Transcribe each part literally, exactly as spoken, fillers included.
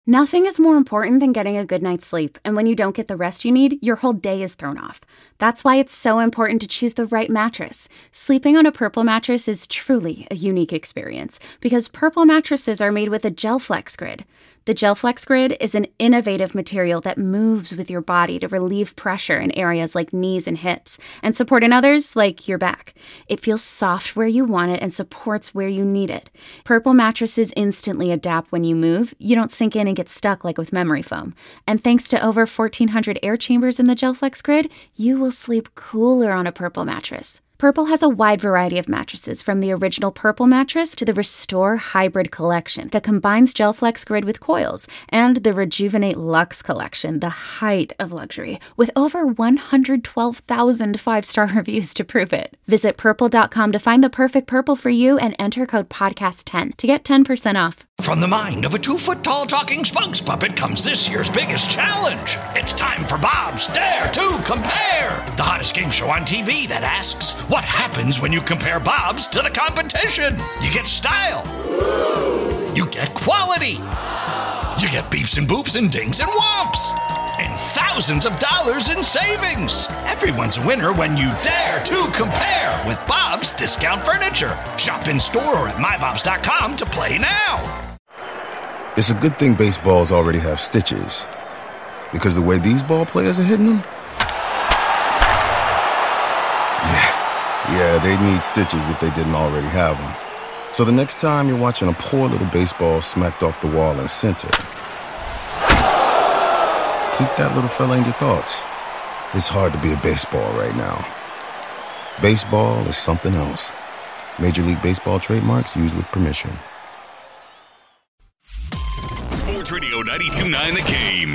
Nothing is more important than getting a good night's sleep, and when you don't get the rest you need, your whole day is thrown off. That's why it's so important to choose the right mattress. Sleeping on a Purple mattress is truly a unique experience, because Purple mattresses are made with a GelFlex Grid. The GelFlex Grid is an innovative material that moves with your body to relieve pressure in areas like knees and hips, and support in others like your back. It feels soft where you want it and supports where you need it. Purple mattresses instantly adapt when you move. You don't sink in and get stuck like with memory foam. And thanks to over fourteen hundred air chambers in the GelFlex Grid, you will sleep cooler on a Purple mattress. Purple has a wide variety of mattresses, from the original Purple mattress to the Restore Hybrid collection that combines GelFlex Grid with coils, and the Rejuvenate Luxe collection, the height of luxury, with over one hundred twelve thousand five-star reviews to prove it. Visit purple dot com to find the perfect Purple for you and enter code podcast ten to get ten percent off. From the mind of a two-foot-tall talking spokes puppet comes this year's biggest challenge. It's time for Bob's Dare to Compare, the hottest game show on T V that asks, what happens when you compare Bob's to the competition? You get style. You get quality. You get beeps and boops and dings and whomps. And thousands of dollars in savings. Everyone's a winner when you dare to compare with Bob's Discount Furniture. Shop in store or at my bobs dot com to play now. It's a good thing baseballs already have stitches, because the way these ball players are hitting them, yeah, yeah, they need stitches if they didn't already have them. So the next time you're watching a poor little baseball smacked off the wall in center, keep that little fella in your thoughts. It's hard to be a baseball right now. Baseball is something else. Major League Baseball trademarks used with permission. Sports Radio ninety-two point nine The Game.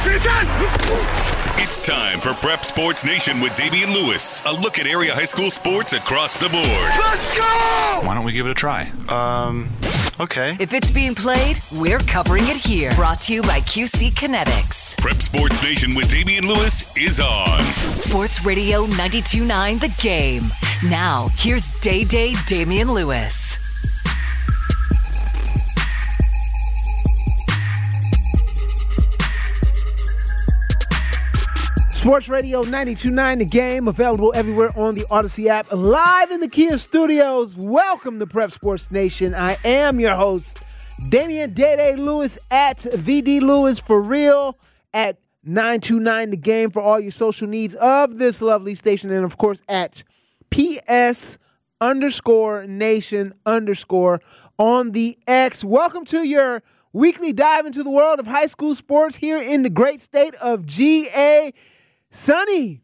It's time for Prep Sports Nation with Damian Lewis. A look at area high school sports across the board. Let's go! Why don't we give it a try? Um, okay. If it's being played, we're covering it here. Brought to you by Q C Kinetics. Prep Sports Nation with Damian Lewis is on Sports Radio ninety-two point nine The Game. Now, here's Day Day Damian Lewis. Sports Radio ninety-two point nine The Game, available everywhere on the Odyssey app, live in the Kia studios. Welcome to Prep Sports Nation. I am your host, Damian Day-Day Lewis, at V D Lewis for real, at nine two nine The Game for all your social needs of this lovely station, and of course at P S underscore nation underscore on the X. Welcome to your weekly dive into the world of high school sports here in the great state of G A. Sonny,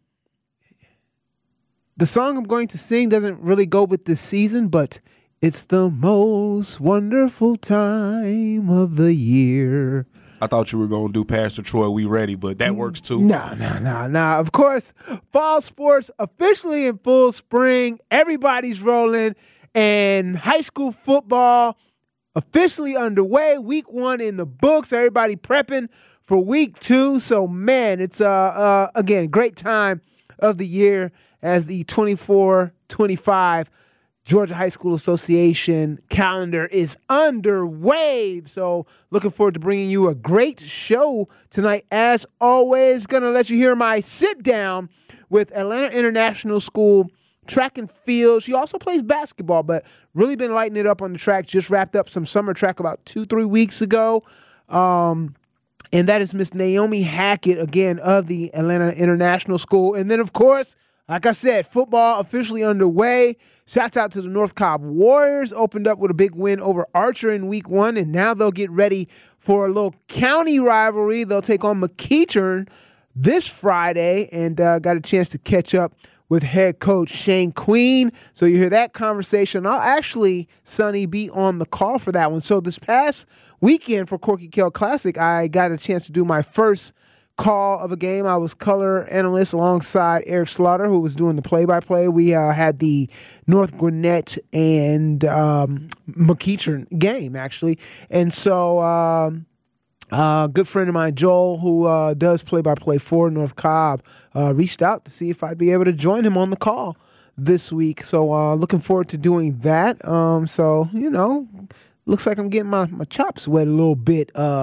the song I'm going to sing doesn't really go with this season, but it's the most wonderful time of the year. I thought you were going to do Pastor Troy, We Ready, but that works too. No, no, no, no. Of course, fall sports officially in full spring. Everybody's rolling, and high school football officially underway. Week one in the books. Everybody prepping for week two. So, man, it's, uh, uh again, great time of the year as the twenty-four twenty-five Georgia High School Association calendar is underway. So, looking forward to bringing you a great show tonight. As always, going to let you hear my sit-down with Atlanta International School track and field. She also plays basketball, but really been lighting it up on the track. Just wrapped up some summer track about two, three weeks ago. Um... And that is Miss Naomi Hackett, again, of the Atlanta International School. And then, of course, like I said, football officially underway. Shouts out to the North Cobb Warriors. Opened up with a big win over Archer in week one. And now they'll get ready for a little county rivalry. They'll take on McEachern this Friday. And uh, got a chance to catch up with head coach Shane Queen. So you hear that conversation. I'll actually, Sonny, be on the call for that one. So this past weekend for Corky Kell Classic, I got a chance to do my first call of a game. I was color analyst alongside Eric Slaughter, who was doing the play-by-play. We uh, had the North Gwinnett and um, McEachern game, actually. And so um, uh, a good friend of mine, Joel, who uh, does play-by-play for North Cobb, uh, reached out to see if I'd be able to join him on the call this week. So uh, looking forward to doing that. Um, so, you know, looks like I'm getting my, my chops wet a little bit uh,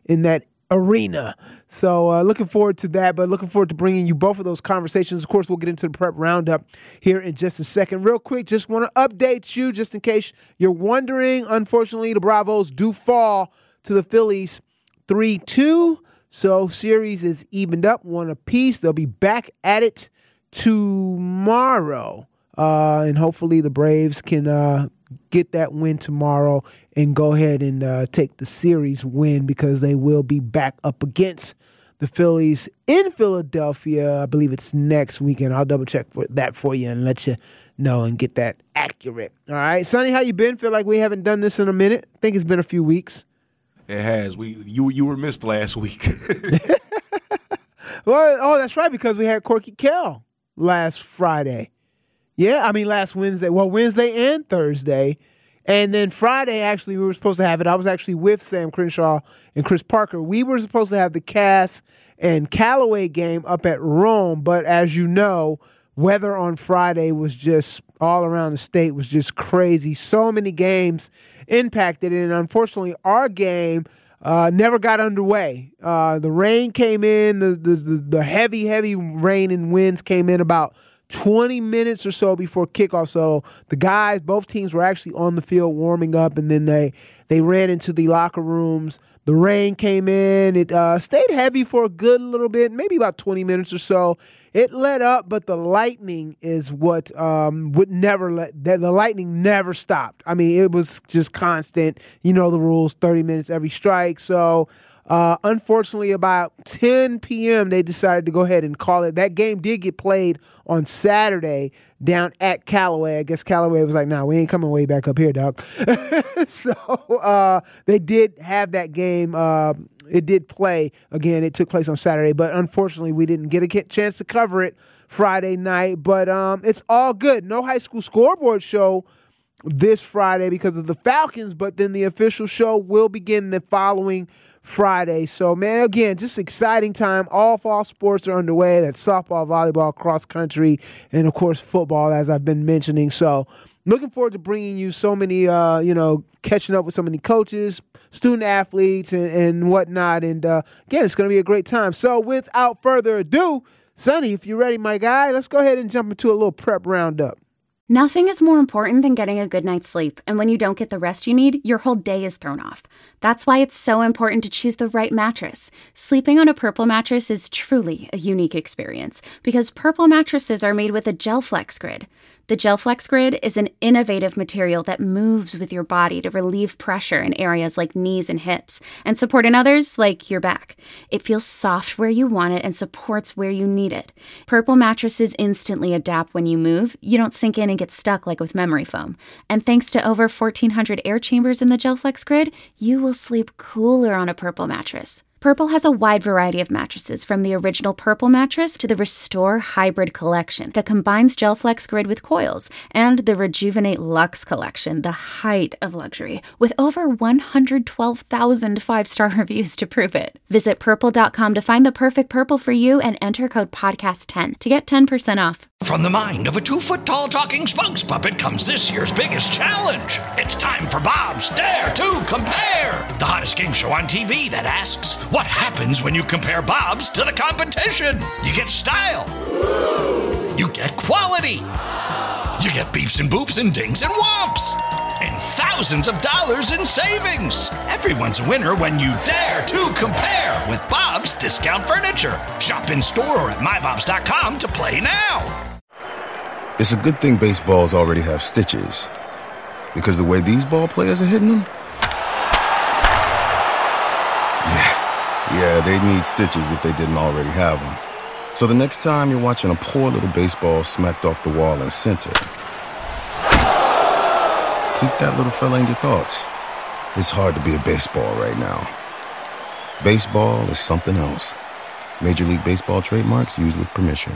in that arena. So uh, looking forward to that, but looking forward to bringing you both of those conversations. Of course, we'll get into the prep roundup here in just a second. Real quick, just want to update you just in case you're wondering. Unfortunately, the Bravos do fall to the Phillies three two. So series is evened up one apiece. They'll be back at it tomorrow. Uh, and hopefully the Braves can uh, get that win tomorrow and go ahead and uh, take the series win, because they will be back up against the Phillies in Philadelphia. I believe it's next weekend. I'll double check for that for you and let you know and get that accurate. All right, Sonny, how you been? Feel like we haven't done this in a minute. I think it's been a few weeks. It has. We you you were missed last week. Well, oh, that's right, because we had Corky Kell last Friday. Yeah, I mean last Wednesday. Well, Wednesday and Thursday. And then Friday, actually, we were supposed to have it. I was actually with Sam Crenshaw and Chris Parker. We were supposed to have the Cass and Callaway game up at Rome. But as you know, weather on Friday was just all around the state was just crazy. So many games impacted it. And unfortunately, our game uh, never got underway. Uh, the rain came in. The, the, the, the heavy, heavy rain and winds came in about twenty minutes or so before kickoff. So the guys, both teams were actually on the field warming up, and then they they ran into the locker rooms. The rain came in. It uh, stayed heavy for a good little bit, maybe about twenty minutes or so. It let up, but the lightning is what um, would never let, the lightning never stopped. I mean, it was just constant. You know the rules, thirty minutes every strike. So Uh, unfortunately, about ten p.m., they decided to go ahead and call it. That game did get played on Saturday down at Callaway. I guess Callaway was like, nah, we ain't coming way back up here, dog. So uh, they did have that game. Uh, it did play. Again, it took place on Saturday, but unfortunately, we didn't get a chance to cover it Friday night. But um, it's all good. No high school scoreboard show this Friday because of the Falcons, but then the official show will begin the following Friday. So, man, again, just exciting time. All fall sports are underway. That's softball, volleyball, cross country, and, of course, football, as I've been mentioning. So, looking forward to bringing you so many, uh, you know, catching up with so many coaches, student athletes, and, and whatnot. And, uh, again, it's going to be a great time. So, without further ado, Sonny, if you're ready, my guy, let's go ahead and jump into a little prep roundup. Nothing is more important than getting a good night's sleep, and when you don't get the rest you need, your whole day is thrown off. That's why it's so important to choose the right mattress. Sleeping on a Purple mattress is truly a unique experience, because Purple mattresses are made with a GelFlex Grid. The GelFlex Grid is an innovative material that moves with your body to relieve pressure in areas like knees and hips, and support in others like your back. It feels soft where you want it and supports where you need it. Purple mattresses instantly adapt when you move. You don't sink in and get stuck like with memory foam. And thanks to over fourteen hundred air chambers in the GelFlex Grid, you will sleep cooler on a Purple mattress. Purple has a wide variety of mattresses, from the original Purple mattress to the Restore Hybrid collection that combines GelFlex Grid with coils, and the Rejuvenate Luxe collection, the height of luxury, with over one hundred twelve thousand five-star reviews to prove it. Visit purple dot com to find the perfect Purple for you and enter code podcast ten to get ten percent off. From the mind of a two-foot-tall talking spokes puppet comes this year's biggest challenge. It's time for Bob's Dare to Compare, the hottest game show on T V that asks, what happens when you compare Bob's to the competition? You get style. You get quality. You get beeps and boops and dings and whomps. And thousands of dollars in savings. Everyone's a winner when you dare to compare with Bob's Discount Furniture. Shop in store or at my bobs dot com to play now. It's a good thing baseballs already have stitches, because the way these ball players are hitting them, yeah, yeah, they'd need stitches if they didn't already have them. So the next time you're watching a poor little baseball smacked off the wall in center, keep that little fella in your thoughts. It's hard to be a baseball right now. Baseball is something else. Major League Baseball trademarks used with permission.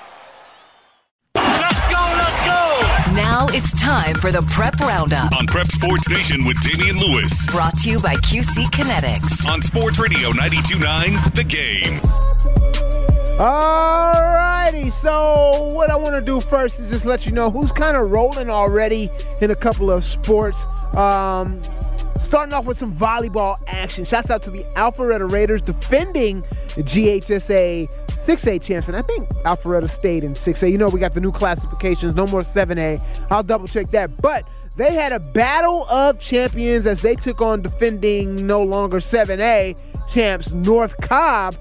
Now it's time for the Prep Roundup on Prep Sports Nation with Damian Lewis. Brought to you by Q C Kinetics on Sports Radio ninety-two point nine The Game. All righty, so what I want to do first is just let you know who's kind of rolling already in a couple of sports. Um, starting off with some volleyball action. Shouts out to the Alpharetta Raiders defending the G H S A six A champs. And I think Alpharetta stayed in six A. You know, we got the new classifications, no more seven A. I'll double check that. But they had a battle of champions as they took on defending no longer seven A champs North Cobb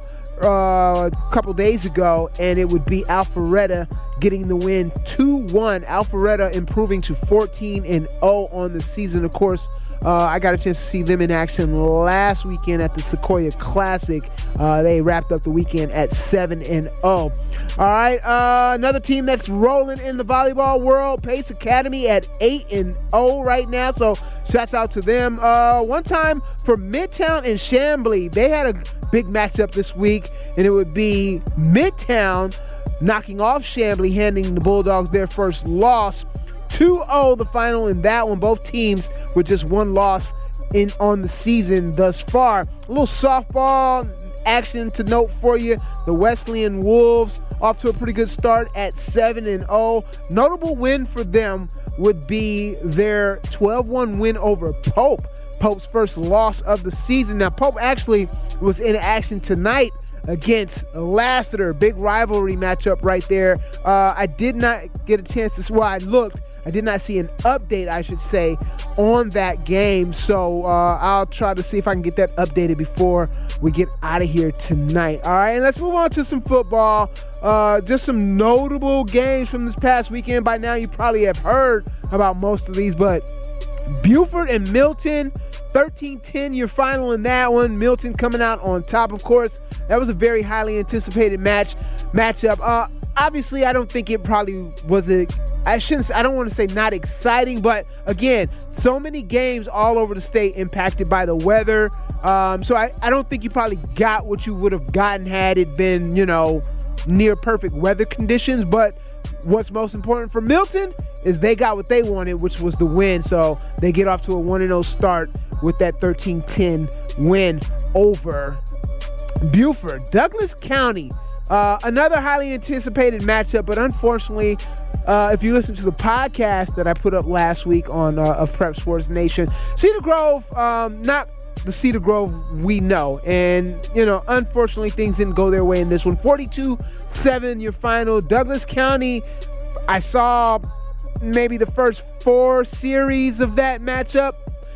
uh, a couple days ago. And it would be Alpharetta getting the win two one. Alpharetta improving to fourteen and oh on the season. Of course, uh, I got a chance to see them in action last weekend at the Sequoia Classic. Uh, they wrapped up the weekend at seven and oh. All right, uh, another team that's rolling in the volleyball world, Pace Academy at eight and oh right now. So shouts out to them. Uh, one time for Midtown and Chamblee, they had a big matchup this week, and it would be Midtown knocking off Chamblee, handing the Bulldogs their first loss. two oh the final in that one. Both teams with just one loss in on the season thus far. A little softball action to note for you. The Wesleyan Wolves off to a pretty good start at seven and oh. Notable win for them would be their twelve one win over Pope. Pope's first loss of the season. Now, Pope actually was in action tonight against Lassiter. Big rivalry matchup right there. Uh, I did not get a chance to see, well, I looked. I did not see an update, I should say, on that game. So uh, I'll try to see if I can get that updated before we get out of here tonight. All right, and let's move on to some football. Uh, just some notable games from this past weekend. By now, you probably have heard about most of these, but Buford and Milton, thirteen ten your final in that one. Milton coming out on top, of course. That was a very highly anticipated match matchup. Uh, obviously, I don't think it probably was a, I shouldn't, I don't want to say not exciting, but again, so many games all over the state impacted by the weather. Um, so I, I don't think you probably got what you would have gotten had it been, you know, near perfect weather conditions. But what's most important for Milton is they got what they wanted, which was the win. So they get off to a one and oh start with that thirteen ten win over Buford. Douglas County, uh, another highly anticipated matchup, but unfortunately, uh, if you listen to the podcast that I put up last week on uh, of Prep Sports Nation, Cedar Grove, um, not the Cedar Grove we know. And, you know, unfortunately, things didn't go their way in this one. forty-two seven your final. Douglas County, I saw maybe the first four series of that matchup.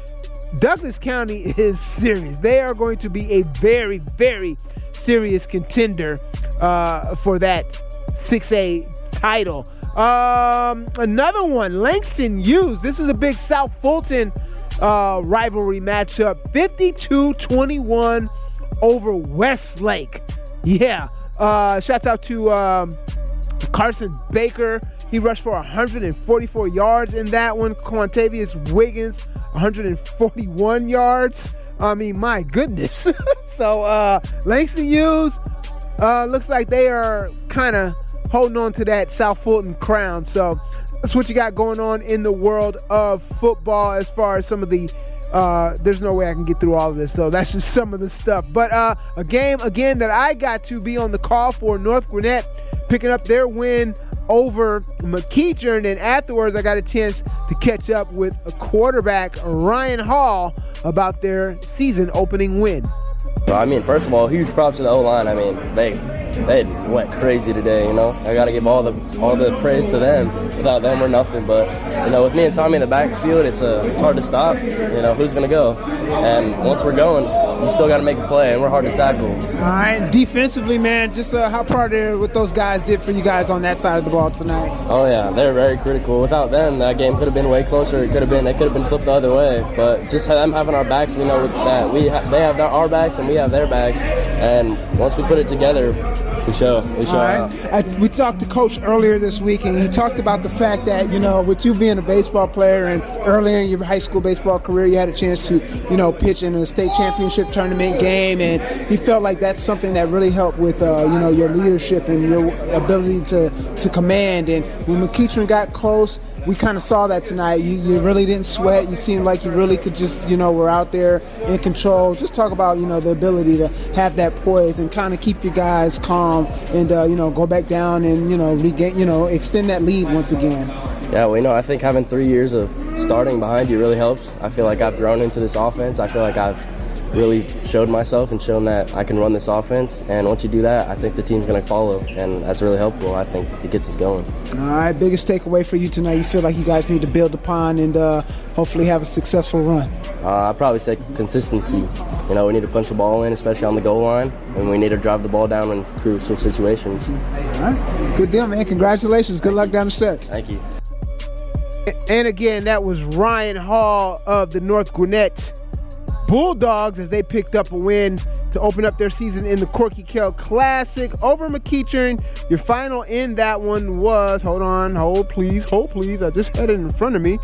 Douglas County is serious. They are going to be a very, very serious contender uh, for that six A title. Um, another one, Langston Hughes. This is a big South Fulton uh, rivalry matchup. fifty-two twenty-one over Westlake. Yeah. Uh, shouts out to um, Carson Baker. He rushed for one hundred forty-four yards in that one. Quantavious Wiggins, one hundred forty-one yards. I mean, my goodness. so uh, Langston Hughes uh, looks like they are kind of holding on to that South Fulton crown. So that's what you got going on in the world of football as far as some of the uh, there's no way I can get through all of this. So that's just some of the stuff. But uh, a game, again, that I got to be on the call for, North Gwinnett picking up their win over McEachern, and afterwards I got a chance to catch up with a quarterback, Ryan Hall, about their season opening win. I mean, first of all, huge props to the O-line. I mean, they they went crazy today, you know. I got to give all the all the praise to them. Without them, we're nothing. But, you know, with me and Tommy in the backfield, it's a, it's hard to stop. You know, who's going to go? And once we're going, you still got to make a play, and we're hard to tackle. All right, defensively, man, just uh, how proud of what those guys did for you guys on that side of the ball tonight. Oh, yeah, they're very critical. Without them, that game could have been way closer. It could have been, it could have been flipped the other way. But just them having our backs, we know that we ha- they have our backs and we have their backs. And once we put it together, we show. We show All right. I, we talked to Coach earlier this week, and he talked about the fact that, you know, with you being a baseball player and earlier in your high school baseball career, you had a chance to, you know, pitch in a state championship tournament game, and he felt like that's something that really helped with, uh, you know, your leadership and your ability to, to command. And when McEachern got close, we kind of saw that tonight. You, you really didn't sweat. You seemed like you really could just, you know, were out there in control. Just talk about, you know, the ability to have that poise and kind of keep your guys calm and, uh, you know, go back down and, you know, regain, you know, extend that lead once again. Yeah, well, you know, I think having three years of starting behind you really helps. I feel like I've grown into this offense. I feel like I've really showed myself and shown that I can run this offense. And once you do that, I think the team's going to follow, and that's really helpful. I think it gets us going. All right, biggest takeaway for you tonight, you feel like you guys need to build upon and uh, hopefully have a successful run? Uh, I'd probably say consistency. You know, we need to punch the ball in, especially on the goal line, and we need to drive the ball down in crucial situations. All right, good deal, man. Congratulations. Good luck down the stretch. Thank you. And again, that was Ryan Hall of the North Gwinnett Bulldogs as they picked up a win to open up their season in the Corky Kell Classic over McEachern. Your final in that one was, hold on, hold please, hold please. I just had it in front of me.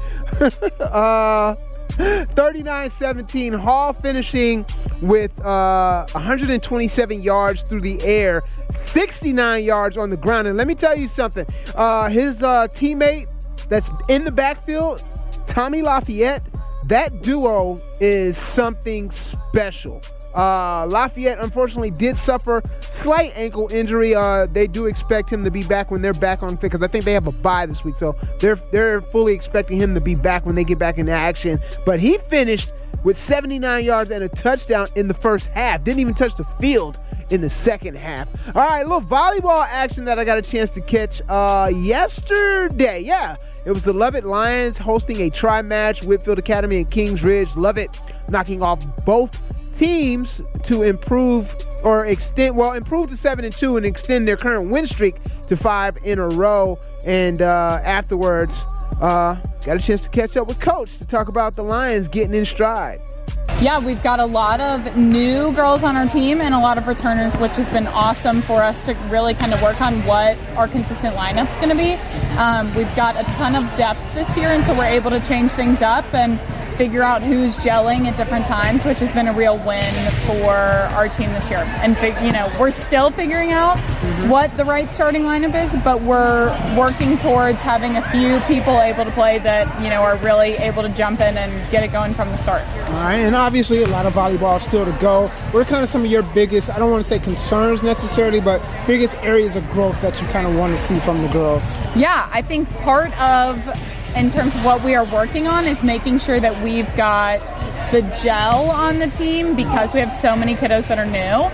uh, thirty-nine seventeen. Hall finishing with uh, one hundred twenty-seven yards through the air, sixty-nine yards on the ground. And let me tell you something. Uh, his uh, teammate that's in the backfield, Tommy Lafayette, that duo is something special. Uh, Lafayette, unfortunately, did suffer slight ankle injury. Uh, they do expect him to be back when they're back on fit, because I think they have a bye this week, so they're they're fully expecting him to be back when they get back into action. But he finished with seventy-nine yards and a touchdown in the first half. Didn't even touch the field in the second half. All right, a little volleyball action that I got a chance to catch uh, yesterday. Yeah. It was the Lovett Lions hosting a tri-match, Whitfield Academy and Kings Ridge. Lovett knocking off both teams to improve or extend, well, improve to seven and two and extend their current win streak to five in a row. And uh, afterwards, uh, got a chance to catch up with Coach to talk about the Lions getting in stride. Yeah, we've got a lot of new girls on our team and a lot of returners, which has been awesome for us to really kind of work on what our consistent lineup's going to be. Um, we've got a ton of depth this year, and so we're able to change things up and figure out who's gelling at different times, which has been a real win for our team this year. And, you know, we're still figuring out mm-hmm. what the right starting lineup is, but we're working towards having a few people able to play that, you know, are really able to jump in and get it going from the start. All right, and obviously a lot of volleyball still to go. What are kind of some of your biggest, I don't want to say concerns necessarily, but biggest areas of growth that you kind of want to see from the girls? Yeah, I think part of, in terms of what we are working on, is making sure that we've got the gel on the team, because we have so many kiddos that are new.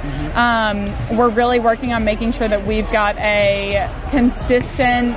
Um, we're really working on making sure that we've got a consistent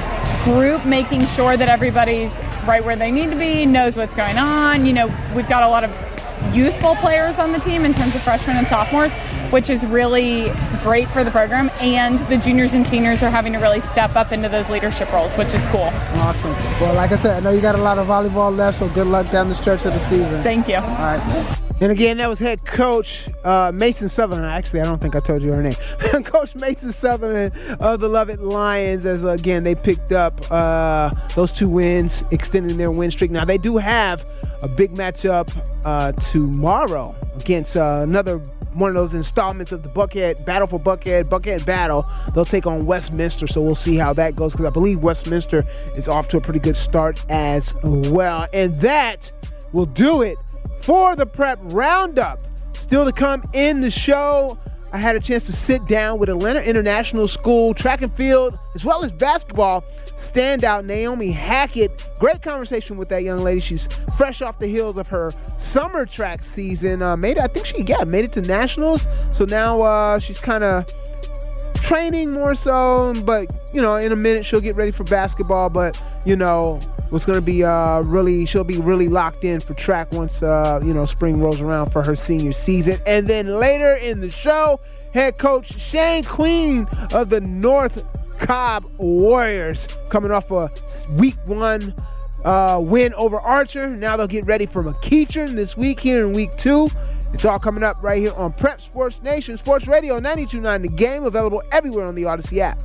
group, making sure that everybody's right where they need to be, knows what's going on. You know, we've got a lot of youthful players on the team in terms of freshmen and sophomores, which is really great for the program, and the juniors and seniors are having to really step up into those leadership roles, which is cool. Awesome. Well, like I said, I know you got a lot of volleyball left, so good luck down the stretch of the season. Thank you. All right. And again, that was head coach uh, Mason Sutherland. Actually, I don't think I told you her name. Coach Mason Sutherland of the Lovett Lions, as, again, they picked up uh, those two wins, extending their win streak. Now, they do have a big matchup uh, tomorrow against uh, another one of those installments of the Buckhead Battle for Buckhead, Buckhead Battle. They'll take on Westminster, so we'll see how that goes, because I believe Westminster is off to a pretty good start as well. And that will do it for the Prep Roundup. Still to come in the show, I had a chance to sit down with Atlanta International School track and field, as well as basketball standout Naomi Hackett. Great conversation with that young lady. She's fresh off the heels of her summer track season. Uh, made it, I think she yeah made it to nationals. So now uh, she's kind of training more so, but you know, in a minute she'll get ready for basketball. But you know, what's going to be uh, really, she'll be really locked in for track once uh, you know spring rolls around for her senior season. And then later in the show, head coach Shane Queen of the North Cobb Warriors, coming off a week one uh, win over Archer. Now they'll get ready for McEachern this week here in week two. It's all coming up right here on Prep Sports Nation, Sports Radio ninety-two point nine The Game, available everywhere on the Odyssey app.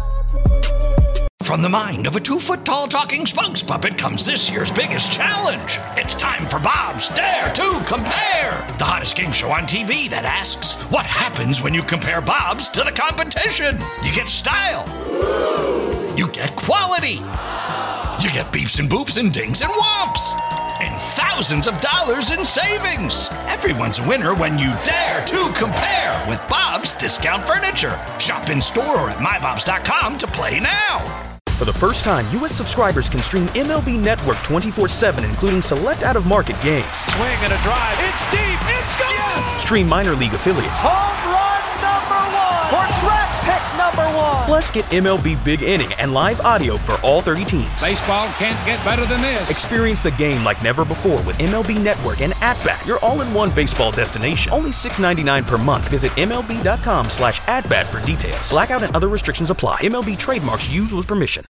From the mind of a two-foot-tall talking spokes puppet comes this year's biggest challenge. It's time for Bob's Dare to Compare, the hottest game show on T V that asks, what happens when you compare Bob's to the competition? You get style. You get quality. You get beeps and boops and dings and whomps. And thousands of dollars in savings. Everyone's a winner when you dare to compare with Bob's Discount Furniture. Shop in store or at my bobs dot com to play now. For the first time, U S subscribers can stream M L B Network twenty-four seven, including select out-of-market games. Swing and a drive. It's deep. It's gone. Yes! Stream minor league affiliates. Home run number one. For draft pick number one. Plus, get M L B Big Inning and live audio for all thirty teams. Baseball can't get better than this. Experience the game like never before with M L B Network and At-Bat, your all-in-one baseball destination. Only six dollars and ninety-nine cents per month. Visit M L B dot com slash at bat for details. Blackout and other restrictions apply. M L B trademarks used with permission.